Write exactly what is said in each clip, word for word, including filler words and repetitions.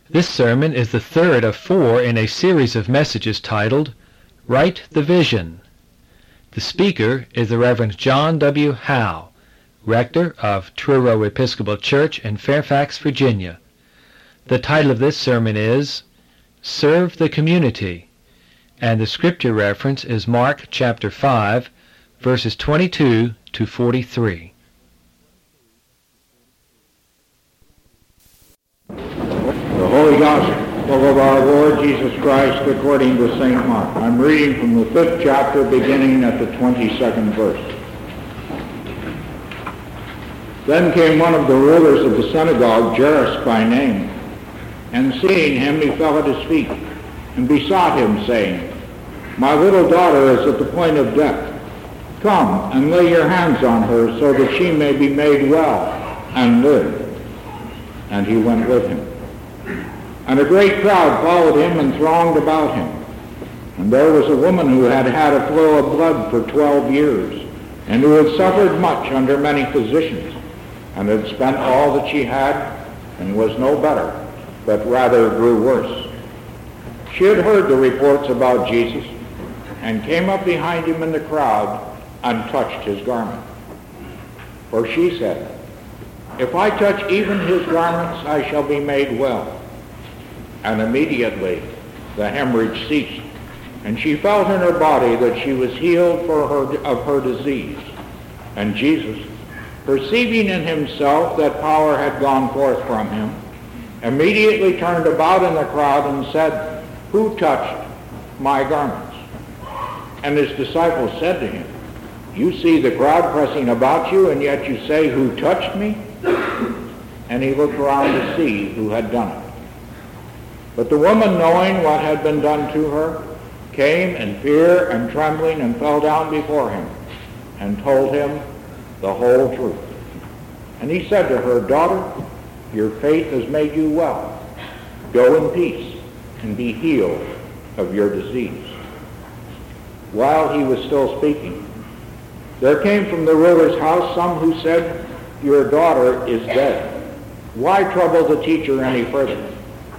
This sermon is the third of four in a series of messages titled, Write the Vision. The speaker is the Reverend John W. Howe, rector of Truro Episcopal Church in Fairfax, Virginia. The title of this sermon is, Serve the Community, and the scripture reference is Mark chapter five, verses twenty-two to forty-three. The Holy Gospel of our Lord Jesus Christ according to Saint Mark. I'm reading from the fifth chapter beginning at the twenty-second verse. Then came one of the rulers of the synagogue, Jairus by name, and seeing him he fell at his feet and besought him, saying, My little daughter is at the point of death. Come and lay your hands on her so that she may be made well and live. And he went with him. And a great crowd followed him and thronged about him. And there was a woman who had had a flow of blood for twelve years, and who had suffered much under many physicians, and had spent all that she had, and was no better, but rather grew worse. She had heard the reports about Jesus, and came up behind him in the crowd, and touched his garment. For she said, If I touch even his garments, I shall be made well. And immediately the hemorrhage ceased, and she felt in her body that she was healed for her, of her disease. And Jesus, perceiving in himself that power had gone forth from him, immediately turned about in the crowd and said, Who touched my garments? And his disciples said to him, You see the crowd pressing about you, and yet you say, Who touched me? And he looked around to see who had done it. But the woman, knowing what had been done to her, came in fear and trembling and fell down before him and told him the whole truth. And he said to her, Daughter, your faith has made you well. Go in peace and be healed of your disease. While he was still speaking, there came from the ruler's house some who said, Your daughter is dead. Why trouble the teacher any further?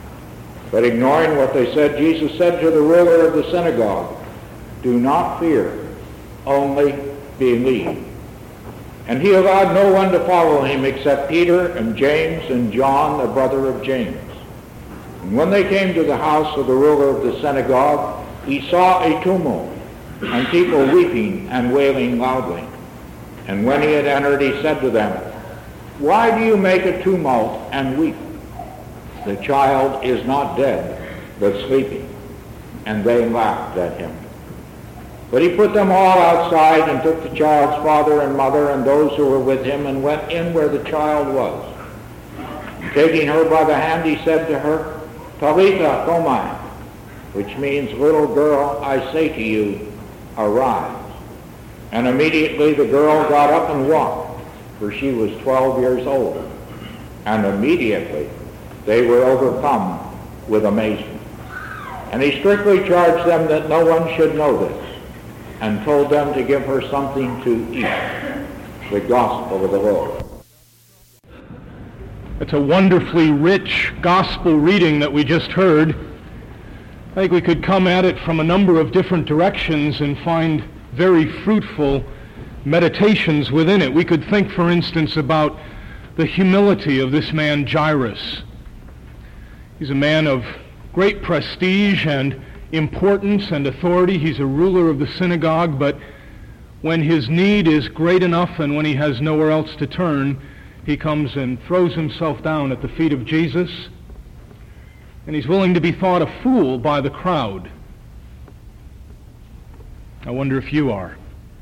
But ignoring what they said, Jesus said to the ruler of the synagogue, Do not fear, only believe. And he allowed no one to follow him except Peter and James and John, the brother of James. And when they came to the house of the ruler of the synagogue, he saw a tumult, and people weeping and wailing loudly. And when he had entered, he said to them, Why do you make a tumult and weep? The child is not dead, but sleeping. And they laughed at him. But he put them all outside and took the child's father and mother and those who were with him and went in where the child was. And taking her by the hand, he said to her, Talitha cumi, which means, Little girl, I say to you, arise. And immediately the girl got up and walked, for she was twelve years old. And immediately they were overcome with amazement. And he strictly charged them that no one should know this, and told them to give her something to eat. The gospel of the Lord. It's a wonderfully rich gospel reading that we just heard. I think we could come at it from a number of different directions and find very fruitful meditations within it. We could think, for instance, about the humility of this man Jairus. He's a man of great prestige and importance and authority. He's a ruler of the synagogue, but when his need is great enough and when he has nowhere else to turn, he comes and throws himself down at the feet of Jesus, and he's willing to be thought a fool by the crowd. I wonder if you are.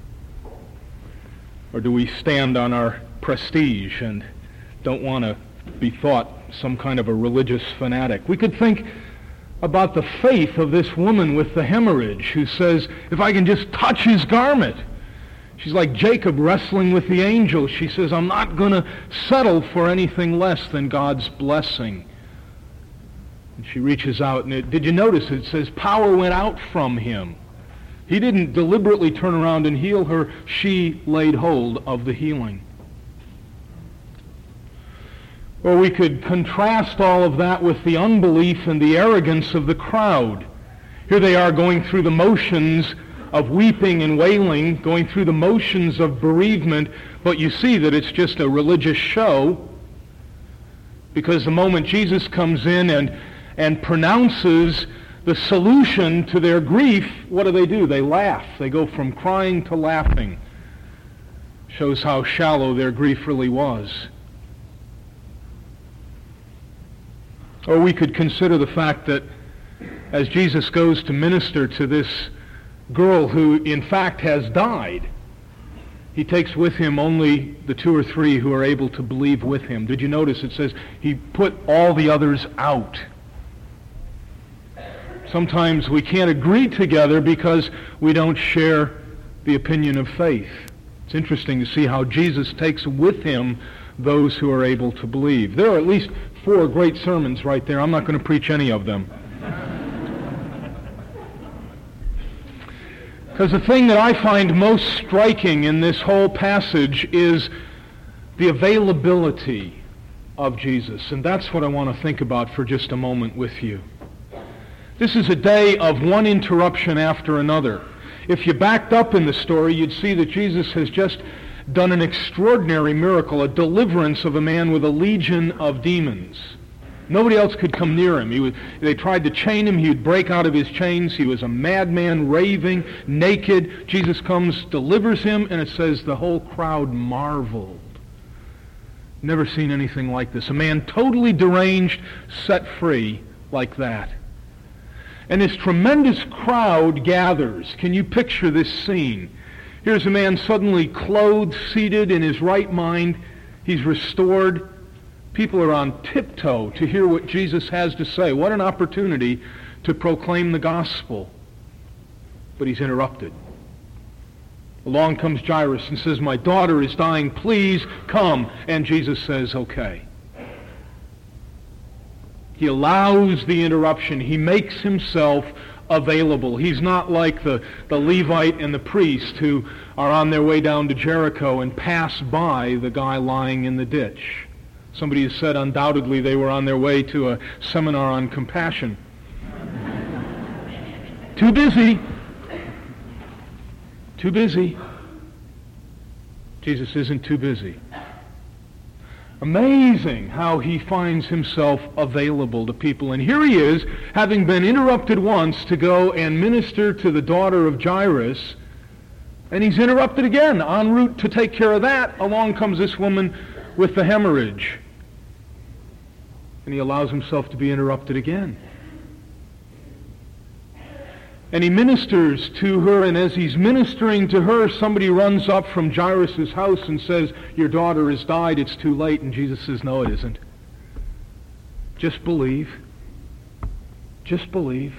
Or do we stand on our prestige and don't want to be thought some kind of a religious fanatic? We could think about the faith of this woman with the hemorrhage who says, if I can just touch his garment. She's like Jacob wrestling with the angel. She says, I'm not going to settle for anything less than God's blessing. And she reaches out, and it, did you notice it says power went out from him? He didn't deliberately turn around and heal her. She laid hold of the healing. Or we could contrast all of that with the unbelief and the arrogance of the crowd. Here they are going through the motions of weeping and wailing, going through the motions of bereavement, but you see that it's just a religious show, because the moment Jesus comes in and, and pronounces the solution to their grief, what do they do? They laugh. They go from crying to laughing. Shows how shallow their grief really was. Or we could consider the fact that as Jesus goes to minister to this girl who in fact has died, he takes with him only the two or three who are able to believe with him. Did you notice it says he put all the others out? Sometimes we can't agree together because we don't share the opinion of faith. It's interesting to see how Jesus takes with him those who are able to believe. There are at least four great sermons right there. I'm not going to preach any of them. Because the thing that I find most striking in this whole passage is the availability of Jesus. And that's what I want to think about for just a moment with you. This is a day of one interruption after another. If you backed up in the story, you'd see that Jesus has just done an extraordinary miracle, a deliverance of a man with a legion of demons. Nobody else could come near him. He was, they tried to chain him. He would break out of his chains. He was a madman, raving, naked. Jesus comes, delivers him, and it says the whole crowd marveled. Never seen anything like this. A man totally deranged, set free like that. And this tremendous crowd gathers. Can you picture this scene? Here's a man suddenly clothed, seated in his right mind. He's restored. People are on tiptoe to hear what Jesus has to say. What an opportunity to proclaim the gospel. But he's interrupted. Along comes Jairus and says, "My daughter is dying, please come." And Jesus says, "Okay." He allows the interruption. He makes himself available. He's not like the, the Levite and the priest who are on their way down to Jericho and pass by the guy lying in the ditch. Somebody has said undoubtedly they were on their way to a seminar on compassion. Too busy. Too busy. Jesus isn't too busy. Amazing how he finds himself available to people. And here he is, having been interrupted once to go and minister to the daughter of Jairus, and he's interrupted again. En route to take care of that, along comes this woman with the hemorrhage. And he allows himself to be interrupted again. And he ministers to her, and as he's ministering to her, somebody runs up from Jairus' house and says, "Your daughter has died, it's too late." And Jesus says, "No, it isn't. Just believe. Just believe."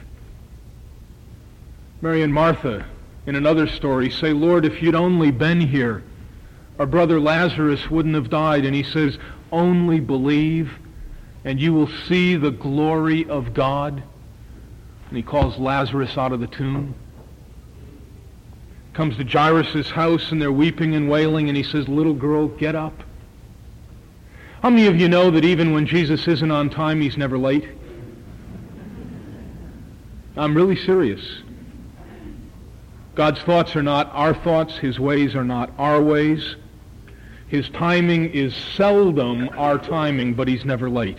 Mary and Martha, in another story, say, "Lord, if you'd only been here, our brother Lazarus wouldn't have died." And he says, "Only believe, and you will see the glory of God." And he calls Lazarus out of the tomb. Comes to Jairus' house, and they're weeping and wailing, and he says, "Little girl, get up." How many of you know that even when Jesus isn't on time, he's never late? I'm really serious. God's thoughts are not our thoughts. His ways are not our ways. His timing is seldom our timing, but he's never late.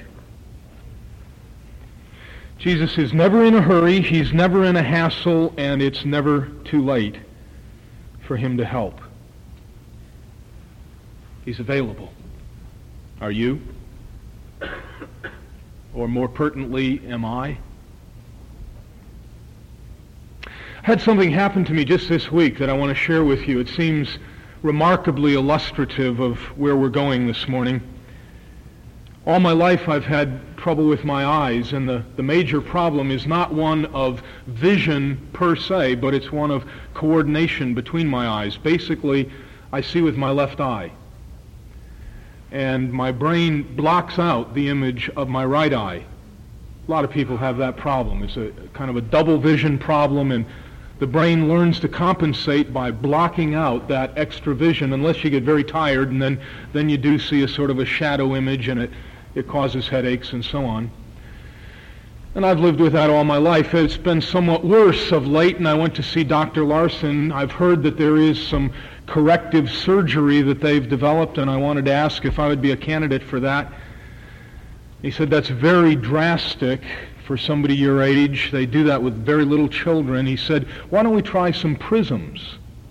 Jesus is never in a hurry, he's never in a hassle, and it's never too late for him to help. He's available. Are you? Or more pertinently, am I? I had something happen to me just this week that I want to share with you. It seems remarkably illustrative of where we're going this morning. All my life I've had trouble with my eyes, and the, the major problem is not one of vision per se, but it's one of coordination between my eyes. Basically, I see with my left eye, and my brain blocks out the image of my right eye. A lot of people have that problem. It's a kind of a double vision problem, and the brain learns to compensate by blocking out that extra vision, unless you get very tired, and then, then you do see a sort of a shadow image, and it it causes headaches and so on. And I've lived with that all my life. It's been somewhat worse of late, and I went to see Doctor Larson. I've heard that there is some corrective surgery that they've developed, and I wanted to ask if I would be a candidate for that. He said, that's very drastic for somebody your age. They do that with very little children. He said, why don't we try some prisms?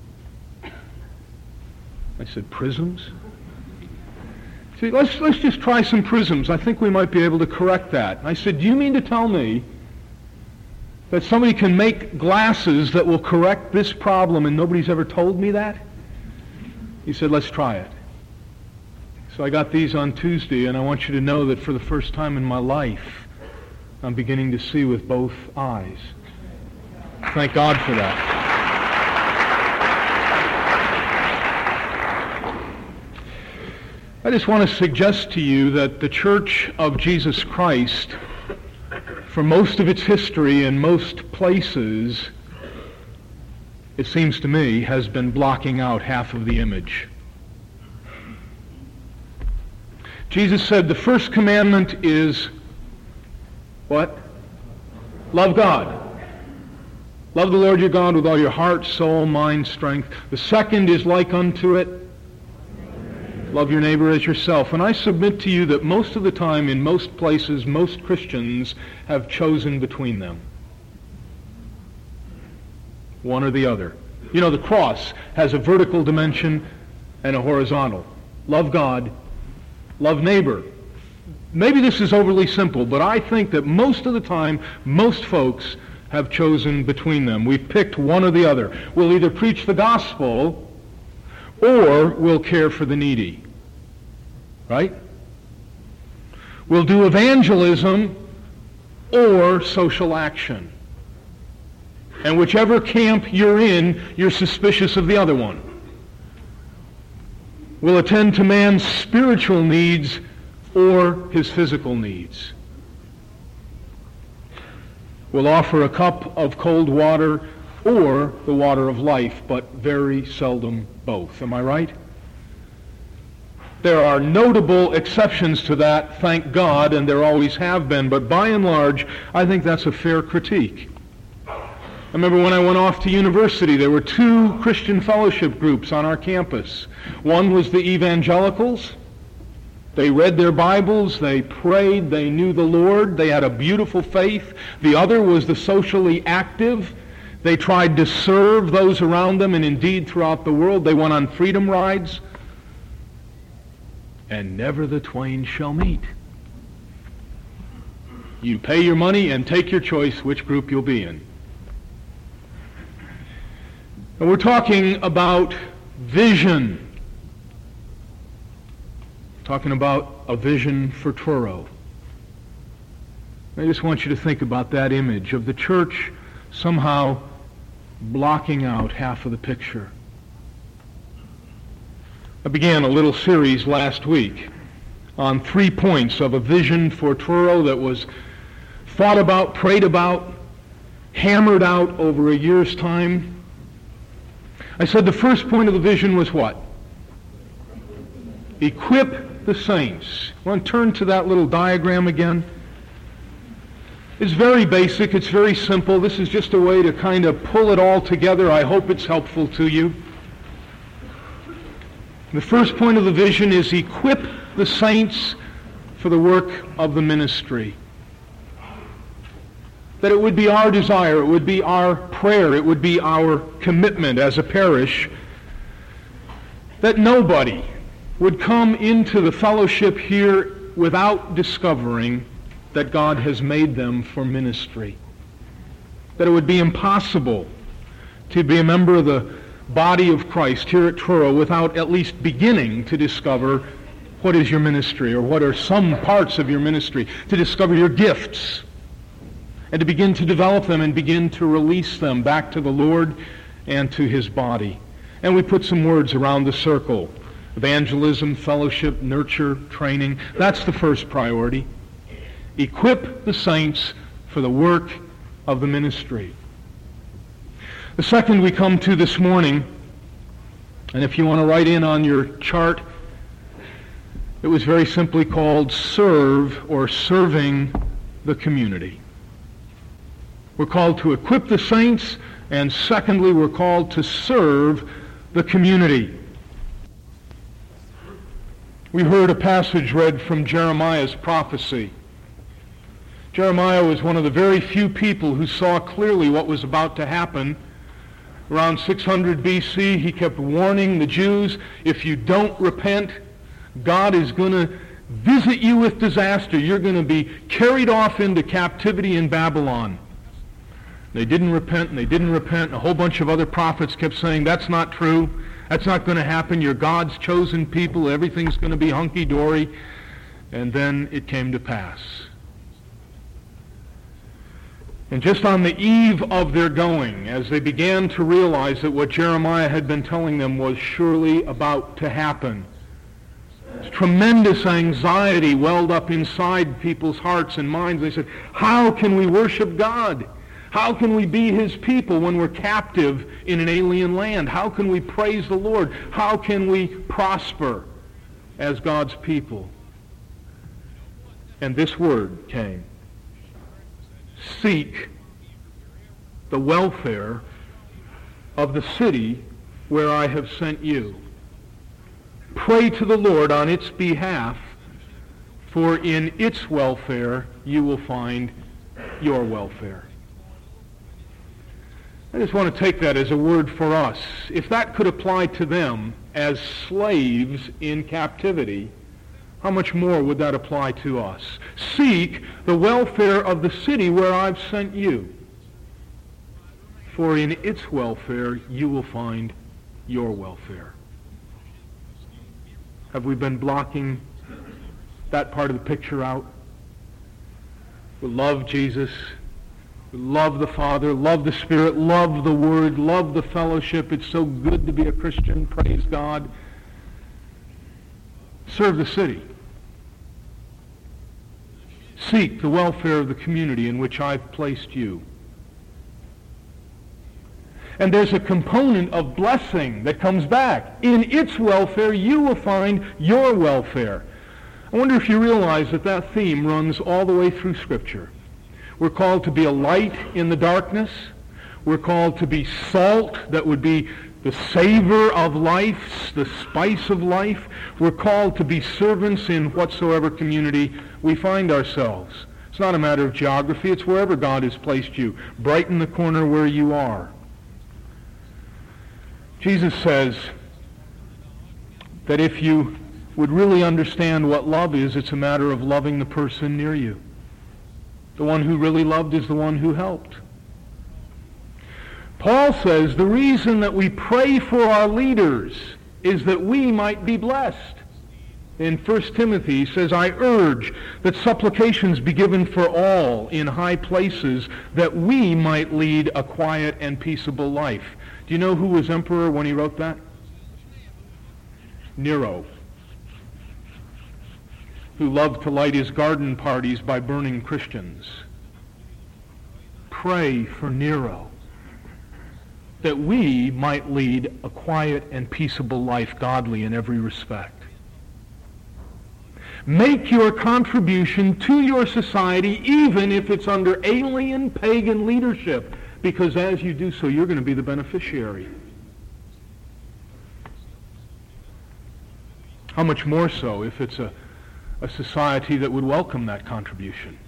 I said, prisms? See, let's, let's just try some prisms. I think we might be able to correct that. I said, do you mean to tell me that somebody can make glasses that will correct this problem and nobody's ever told me that? He said, let's try it. So I got these on Tuesday, and I want you to know that for the first time in my life, I'm beginning to see with both eyes. Thank God for that. I just want to suggest to you that the Church of Jesus Christ, for most of its history in most places, it seems to me, has been blocking out half of the image. Jesus said the first commandment is what? Love God. Love the Lord your God with all your heart, soul, mind, strength. The second is like unto it. Love your neighbor as yourself. And I submit to you that most of the time, in most places, most Christians have chosen between them. One or the other. You know, the cross has a vertical dimension and a horizontal. Love God, love neighbor. Maybe this is overly simple, but I think that most of the time, most folks have chosen between them. We've picked one or the other. We'll either preach the gospel or we'll care for the needy. Right? We'll do evangelism or social action. And whichever camp you're in, you're suspicious of the other one. We'll attend to man's spiritual needs or his physical needs. We'll offer a cup of cold water or the water of life, but very seldom both. Am I right? There are notable exceptions to that, thank God, and there always have been, but by and large, I think that's a fair critique. I remember when I went off to university, there were two Christian fellowship groups on our campus. One was the evangelicals. They read their Bibles, they prayed, they knew the Lord, they had a beautiful faith. The other was the socially active. They tried to serve those around them, and indeed throughout the world. They went on freedom rides. And never the twain shall meet. You pay your money and take your choice which group you'll be in. And we're talking about vision. Talking about a vision for Truro. I just want you to think about that image of the church somehow blocking out half of the picture. I began a little series last week on three points of a vision for Truro that was thought about, prayed about, hammered out over a year's time. I said the first point of the vision was what? Equip the saints. I want to turn to that little diagram again. It's very basic. It's very simple. This is just a way to kind of pull it all together. I hope it's helpful to you. The first point of the vision is equip the saints for the work of the ministry. That it would be our desire, it would be our prayer, it would be our commitment as a parish that nobody would come into the fellowship here without discovering that God has made them for ministry. That it would be impossible to be a member of the body of Christ here at Truro without at least beginning to discover what is your ministry, or what are some parts of your ministry, to discover your gifts, and to begin to develop them and begin to release them back to the Lord and to His body. And we put some words around the circle. Evangelism, fellowship, nurture, training. That's the first priority. Equip the saints for the work of the ministry. The second we come to this morning, and if you want to write in on your chart, It was very simply called serve or serving the community. We're called to equip the saints, and secondly, we're called to serve the community. We heard a passage read from Jeremiah's prophecy. Jeremiah was one of the very few people who saw clearly what was about to happen. Around six hundred B C, he kept warning the Jews, if you don't repent, God is going to visit you with disaster. You're going to be carried off into captivity in Babylon. They didn't repent, and they didn't repent, and a whole bunch of other prophets kept saying, that's not true. That's not going to happen. You're God's chosen people. Everything's going to be hunky-dory. And then it came to pass. And just on the eve of their going, as they began to realize that what Jeremiah had been telling them was surely about to happen, tremendous anxiety welled up inside people's hearts and minds. They said, how can we worship God? How can we be his people when we're captive in an alien land? How can we praise the Lord? How can we prosper as God's people? And this word came. Seek the welfare of the city where I have sent you. Pray to the Lord on its behalf, for in its welfare you will find your welfare. I just want to take that as a word for us. If that could apply to them as slaves in captivity, how much more would that apply to us? Seek the welfare of the city where I've sent you, for in its welfare you will find your welfare. Have we been blocking that part of the picture out? We love Jesus. We love the Father, love the Spirit, love the Word, love the fellowship. It's so good to be a Christian. Praise God. Serve the city. Seek the welfare of the community in which I've placed you. And there's a component of blessing that comes back. In its welfare, you will find your welfare. I wonder if you realize that that theme runs all the way through Scripture. We're called to be a light in the darkness. We're called to be salt that would be the savor of life, the spice of life. We're called to be servants in whatsoever community we find ourselves. It's not a matter of geography. It's wherever God has placed you. Brighten the corner where you are. Jesus says that if you would really understand what love is, it's a matter of loving the person near you. The one who really loved is the one who helped. Paul says the reason that we pray for our leaders is that we might be blessed. In First Timothy, he says, I urge that supplications be given for all in high places, that we might lead a quiet and peaceable life. Do you know who was emperor when he wrote that? Nero, who loved to light his garden parties by burning Christians. Pray for Nero, that we might lead a quiet and peaceable life, godly in every respect. Make your contribution to your society, even if it's under alien pagan leadership, because as you do so, you're going to be the beneficiary. How much more so if it's a, a society that would welcome that contribution?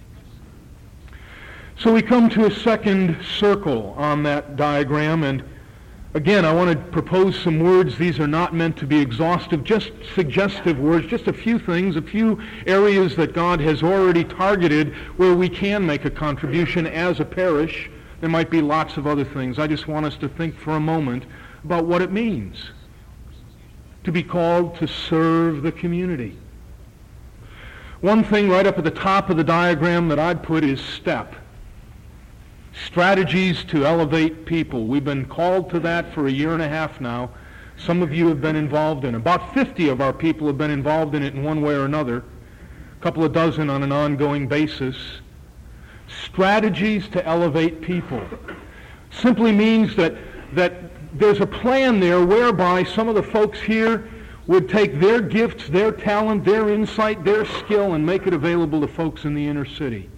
So we come to a second circle on that diagram, and again, I want to propose some words. These are not meant to be exhaustive, just suggestive words, just a few things, a few areas that God has already targeted where we can make a contribution as a parish. There might be lots of other things. I just want us to think for a moment about what it means to be called to serve the community. One thing right up at the top of the diagram that I'd put is STEP. Strategies to elevate people. We've been called to that for a year and a half now. Some of you have been involved in it. About fifty of our people have been involved in it in one way or another. A couple of dozen on an ongoing basis. Strategies to elevate people simply means that, that there's a plan there whereby some of the folks here would take their gifts, their talent, their insight, their skill, and make it available to folks in the inner city.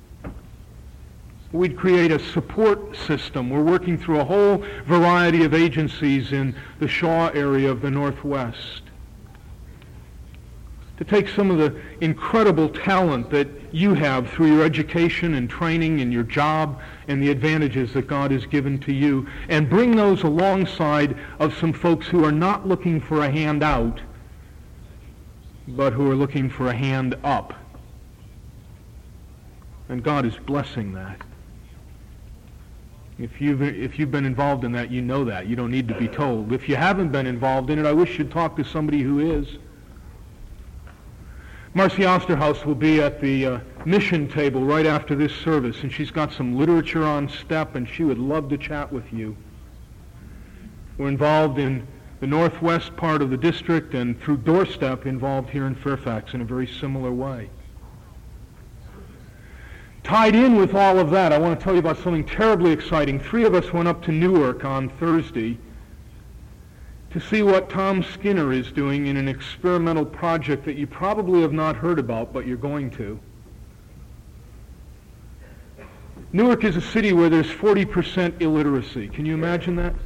We'd create a support system. We're working through a whole variety of agencies in the Shaw area of the Northwest to take some of the incredible talent that you have through your education and training and your job and the advantages that God has given to you, and bring those alongside of some folks who are not looking for a hand out, but who are looking for a hand up. And God is blessing that. If you've, if you've been involved in that, you know that. You don't need to be told. If you haven't been involved in it, I wish you'd talk to somebody who is. Marcy Osterhaus will be at the uh, mission table right after this service, and she's got some literature on STEP, and she would love to chat with you. We're involved in the northwest part of the district, and through Doorstep, involved here in Fairfax in a very similar way. Tied in with all of that, I want to tell you about something terribly exciting. Three of us went up to Newark on Thursday to see what Tom Skinner is doing in an experimental project that you probably have not heard about, but you're going to. Newark is a city where there's forty percent illiteracy. Can you imagine that?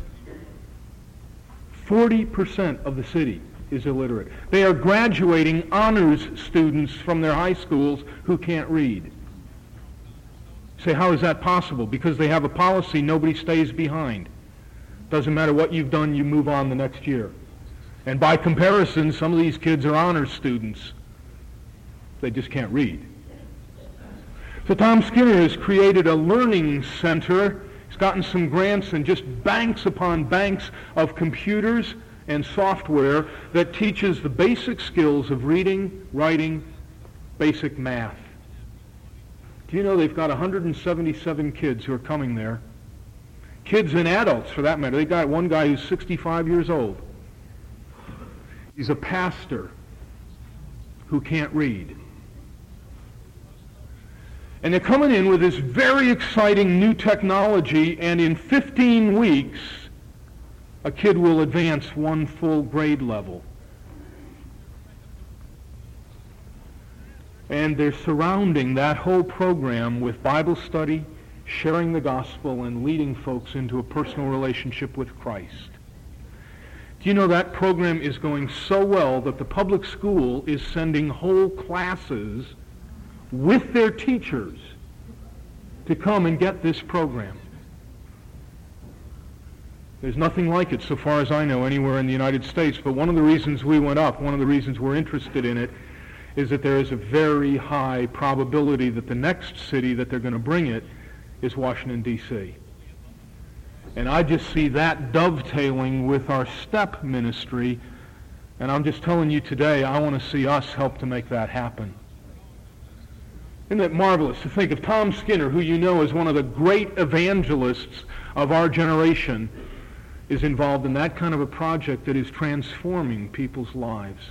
forty percent of the city is illiterate. They are graduating honors students from their high schools who can't read. You say, how is that possible? Because they have a policy, nobody stays behind. Doesn't matter what you've done, you move on the next year. And by comparison, some of these kids are honors students. They just can't read. So Tom Skinner has created a learning center. He's gotten some grants and just banks upon banks of computers and software that teaches the basic skills of reading, writing, basic math. Do you know they've got one hundred seventy-seven kids who are coming there? Kids and adults, for that matter. They got one guy who's sixty-five years old. He's a pastor who can't read. And they're coming in with this very exciting new technology, and in fifteen weeks, a kid will advance one full grade level. And they're surrounding that whole program with Bible study, sharing the gospel, and leading folks into a personal relationship with Christ. Do you know that program is going so well that the public school is sending whole classes with their teachers to come and get this program? There's nothing like it, so far as I know, anywhere in the United States, but one of the reasons we went up, one of the reasons we're interested in it, is that there is a very high probability that the next city that they're going to bring it is Washington, D C And I just see that dovetailing with our STEP ministry, and I'm just telling you today, I want to see us help to make that happen. Isn't that marvelous to think of Tom Skinner, who you know is one of the great evangelists of our generation, is involved in that kind of a project that is transforming people's lives.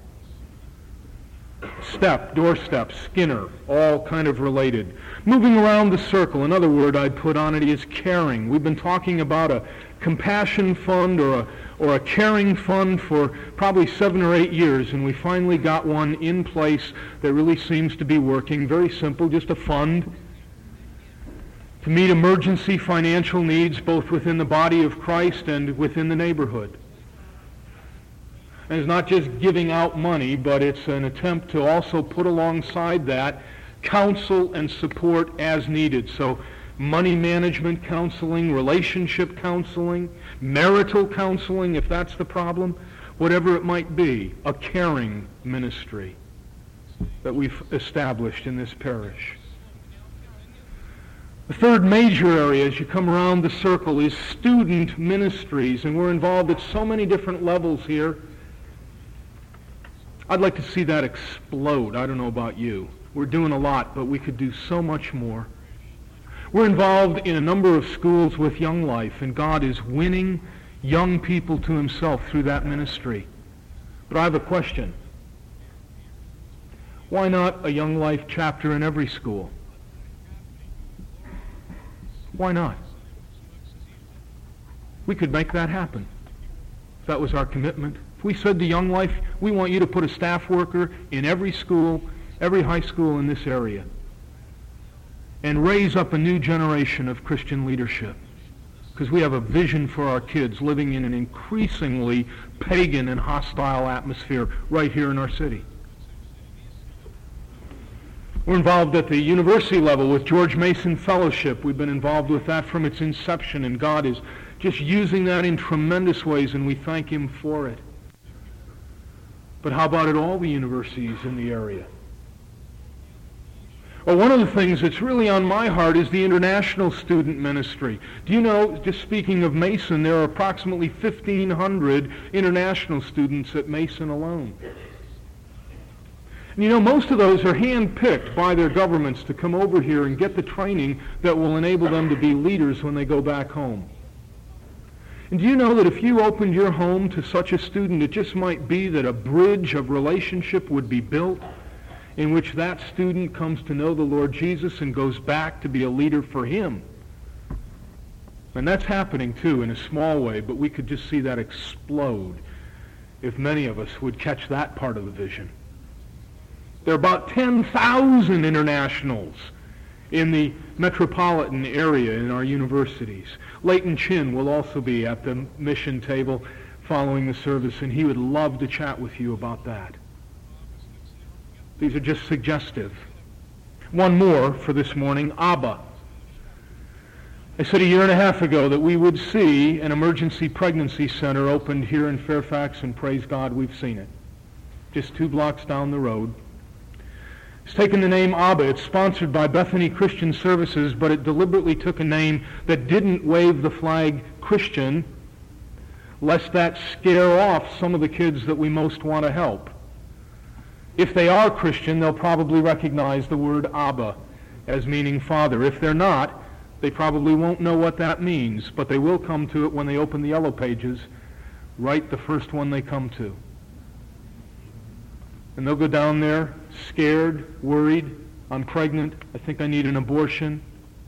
STEP, Doorstep, Skinner, all kind of related. Moving around the circle, another word I'd put on it is caring. We've been talking about a compassion fund or a, or a caring fund for probably seven or eight years, and we finally got one in place that really seems to be working. Very simple, just a fund to meet emergency financial needs both within the body of Christ and within the neighborhood. And it's not just giving out money, but it's an attempt to also put alongside that counsel and support as needed. So money management counseling, relationship counseling, marital counseling, if that's the problem, whatever it might be, a caring ministry that we've established in this parish. The third major area as you come around the circle is student ministries, and we're involved at so many different levels here. I'd like to see that explode. I don't know about you. We're doing a lot, but we could do so much more. We're involved in a number of schools with Young Life, and God is winning young people to himself through that ministry. But I have a question. Why not a Young Life chapter in every school? Why not? We could make that happen. If that was our commitment. we said to Young Life, we want you to put a staff worker in every school, every high school in this area, and raise up a new generation of Christian leadership. Because we have a vision for our kids living in an increasingly pagan and hostile atmosphere right here in our city. We're involved at the university level with George Mason Fellowship. We've been involved with that from its inception, and God is just using that in tremendous ways, and we thank Him for it. But how about at all the universities in the area? Well, one of the things that's really on my heart is the international student ministry. Do you know, just speaking of Mason, there are approximately fifteen hundred international students at Mason alone. And you know, most of those are hand-picked by their governments to come over here and get the training that will enable them to be leaders when they go back home. And do you know that if you opened your home to such a student, it just might be that a bridge of relationship would be built in which that student comes to know the Lord Jesus and goes back to be a leader for Him. And that's happening too in a small way, but we could just see that explode if many of us would catch that part of the vision. There are about ten thousand internationals in the metropolitan area in our universities. Leighton Chin will also be at the mission table following the service, and he would love to chat with you about that. These are just suggestive. One more for this morning, ABBA. I said a year and a half ago that we would see an emergency pregnancy center opened here in Fairfax, and praise God, we've seen it. Just two blocks down the road. It's taken the name ABBA. It's sponsored by Bethany Christian Services, but it deliberately took a name that didn't wave the flag Christian, lest that scare off some of the kids that we most want to help. If they are Christian, they'll probably recognize the word Abba as meaning Father. If they're not, they probably won't know what that means, but they will come to it when they open the yellow pages, right the first one they come to. And they'll go down there scared, worried, I'm pregnant, I think I need an abortion.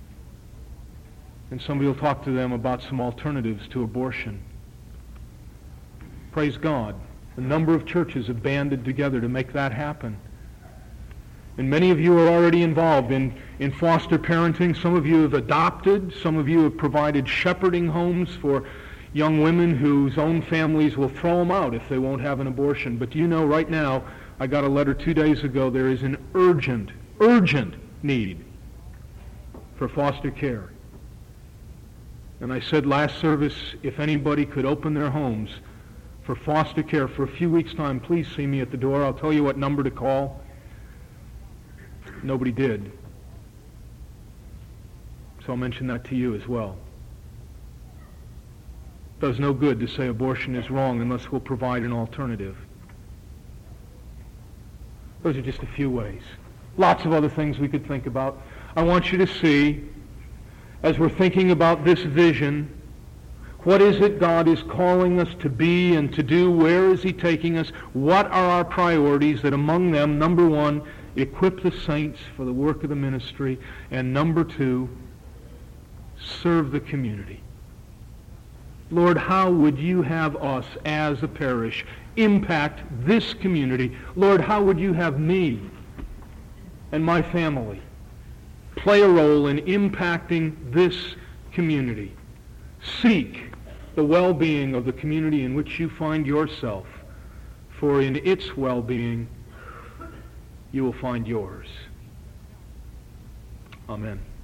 And somebody will talk to them about some alternatives to abortion. Praise God. A number of churches have banded together to make that happen. And many of you are already involved in, in foster parenting. Some of you have adopted. Some of you have provided shepherding homes for young women whose own families will throw them out if they won't have an abortion. But do you know, right now, I got a letter two days ago, there is an urgent, urgent need for foster care. And I said last service, if anybody could open their homes for foster care for a few weeks' time, please see me at the door. I'll tell you what number to call. Nobody did. So I'll mention that to you as well. It does no good to say abortion is wrong unless we'll provide an alternative. Those are just a few ways. Lots of other things we could think about. I want you to see, as we're thinking about this vision, what is it God is calling us to be and to do? Where is He taking us? What are our priorities? That among them, number one, equip the saints for the work of the ministry, and number two, serve the community. Lord, how would you have us as a parish impact this community? Lord, how would you have me and my family play a role in impacting this community? Seek the well-being of the community in which you find yourself, for in its well-being you will find yours. Amen.